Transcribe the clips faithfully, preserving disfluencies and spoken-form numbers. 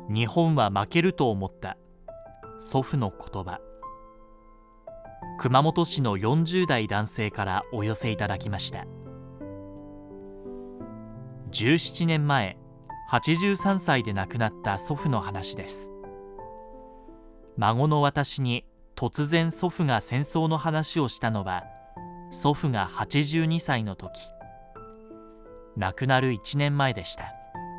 日本は負けると思った。祖父の言葉。熊本市のよんじゅう代男性からお寄せいただきました。じゅうななねんまえ、はちじゅうさんさいで亡くなった祖父の話です。孫の私に突然祖父が戦争の話をしたのは、祖父がはちじゅうにさいの時、亡くなるいちねんまえでした。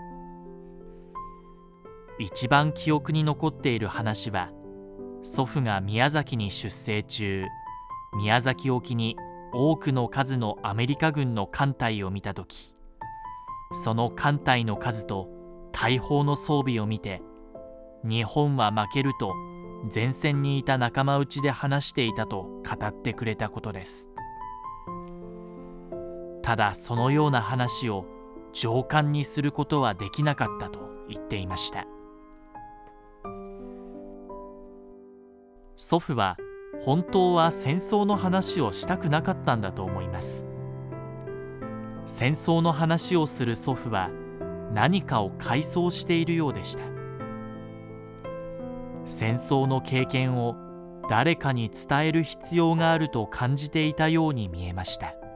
一番記憶に残っている話は、祖父が宮崎に出征中、宮崎沖に多くの数のアメリカ軍の艦隊を見たとき、その艦隊の数と大砲の装備を見て、日本は負けると前線にいた仲間内で話していたと語ってくれたことです。ただそのような話を上官にすることはできなかったと言っていました。祖父は本当は戦争の話をしたくなかったんだと思います。戦争の話をする祖父は何かを回想しているようでした。戦争の経験を誰かに伝える必要があると感じていたように見えました。